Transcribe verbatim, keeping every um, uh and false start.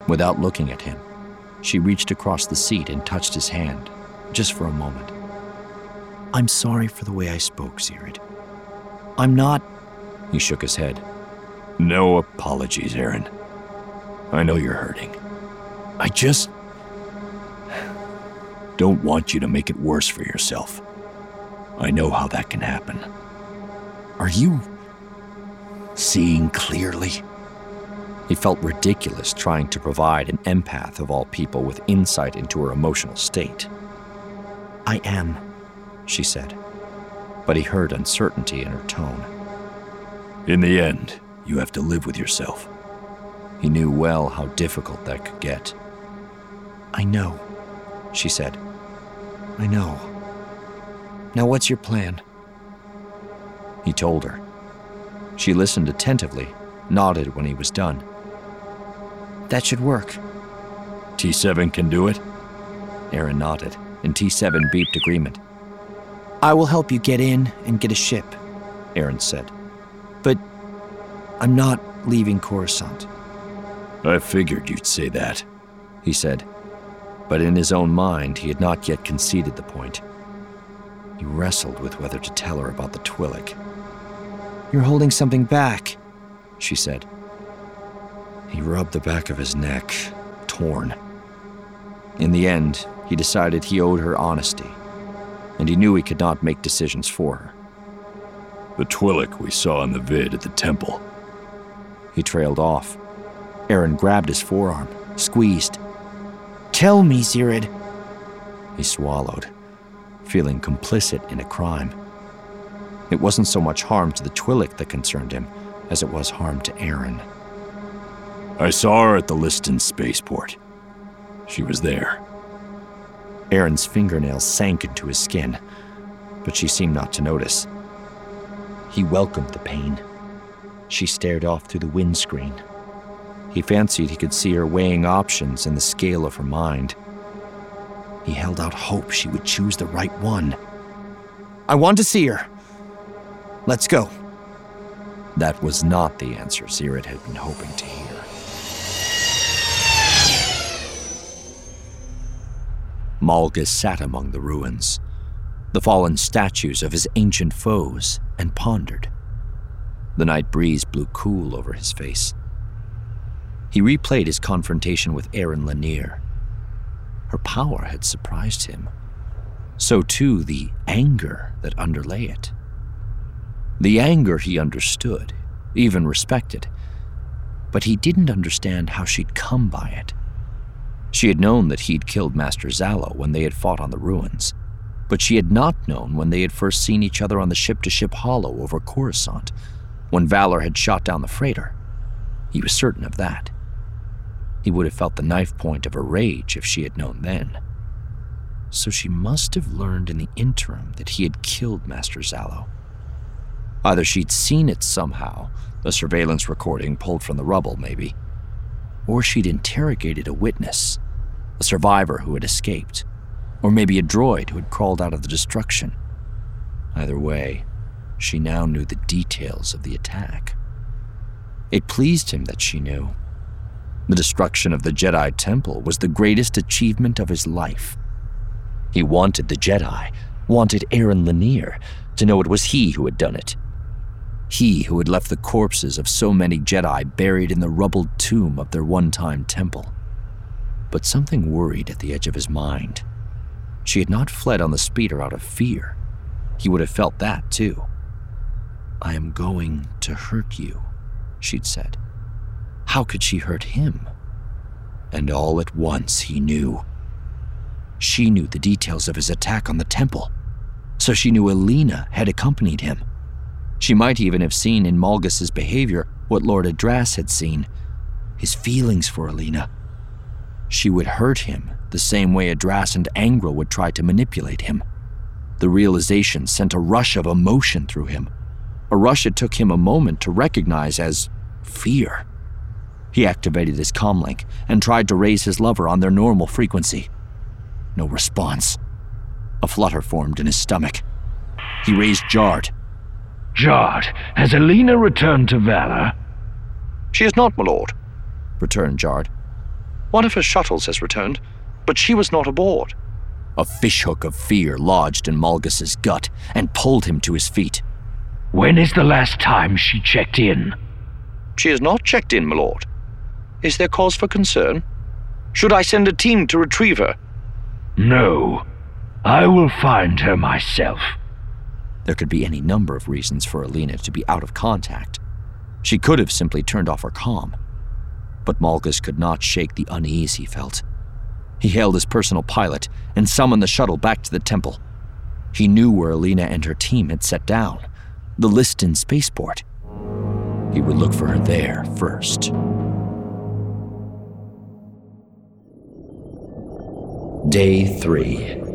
Without looking at him, she reached across the seat and touched his hand, just for a moment. "I'm sorry for the way I spoke, Zirid. I'm not..." He shook his head. "No apologies, Aaron. I know you're hurting. I just don't want you to make it worse for yourself. I know how that can happen." "Are you..." "Seeing clearly?" He felt ridiculous trying to provide an empath of all people with insight into her emotional state. "I am," she said, but he heard uncertainty in her tone. "In the end, you have to live with yourself." He knew well how difficult that could get. "I know," she said. "I know. Now what's your plan?" He told her. She listened attentively, nodded when he was done. "That should work." T seven can do it? Aaron nodded, and T seven beeped agreement. "I will help you get in and get a ship," Aaron said. "But I'm not leaving Coruscant." "I figured you'd say that," he said. But in his own mind, he had not yet conceded the point. He wrestled with whether to tell her about the Twi'lek. "You're holding something back," she said. He rubbed the back of his neck, torn. In the end, he decided he owed her honesty, and he knew he could not make decisions for her. "The Twi'lek we saw in the vid at the temple." He trailed off. Aaron grabbed his forearm, squeezed. "Tell me, Zirid." He swallowed, feeling complicit in a crime. It wasn't so much harm to the Twi'lek that concerned him as it was harm to Aaron. "I saw her at the Liston spaceport. She was there." Aaron's fingernails sank into his skin, but she seemed not to notice. He welcomed the pain. She stared off through the windscreen. He fancied he could see her weighing options in the scale of her mind. He held out hope she would choose the right one. "I want to see her. Let's go." That was not the answer Zirid had been hoping to hear. Malgus sat among the ruins, the fallen statues of his ancient foes, and pondered. The night breeze blew cool over his face. He replayed his confrontation with Aaron Lanier. Her power had surprised him. So too the anger that underlay it. The anger he understood, even respected, but he didn't understand how she'd come by it. She had known that he'd killed Master Zalo when they had fought on the ruins, but she had not known when they had first seen each other on the ship-to-ship hollow over Coruscant, when Valor had shot down the freighter. He was certain of that. He would have felt the knife point of her rage if she had known then. So she must have learned in the interim that he had killed Master Zalo. Either she'd seen it somehow, a surveillance recording pulled from the rubble maybe, or she'd interrogated a witness, a survivor who had escaped, or maybe a droid who had crawled out of the destruction. Either way, she now knew the details of the attack. It pleased him that she knew. The destruction of the Jedi Temple was the greatest achievement of his life. He wanted the Jedi, wanted Aaron Lanier, to know it was he who had done it. He who had left the corpses of so many Jedi buried in the rubbled tomb of their one-time temple. But something worried at the edge of his mind. She had not fled on the speeder out of fear. He would have felt that, too. "I am going to hurt you," she'd said. How could she hurt him? And all at once he knew. She knew the details of his attack on the temple, so she knew Alina had accompanied him. She might even have seen in Malgus's behavior what Lord Adras had seen, his feelings for Alina. She would hurt him the same way Adras and Angrel would try to manipulate him. The realization sent a rush of emotion through him, a rush it took him a moment to recognize as fear. He activated his comlink and tried to raise his lover on their normal frequency. No response. A flutter formed in his stomach. He raised Jard. "Jard, has Alina returned to Valor?" "She is not, my lord," returned Jard. One of her shuttles has returned, but she was not aboard. A fishhook of fear lodged in Malgus's gut and pulled him to his feet. When is the last time she checked in? She has not checked in, my lord. Is there cause for concern? Should I send a team to retrieve her? No. I will find her myself. There could be any number of reasons for Alina to be out of contact. She could have simply turned off her comm. But Malgus could not shake the unease he felt. He hailed his personal pilot and summoned the shuttle back to the temple. He knew where Alina and her team had set down, the Liston spaceport. He would look for her there first. Day three.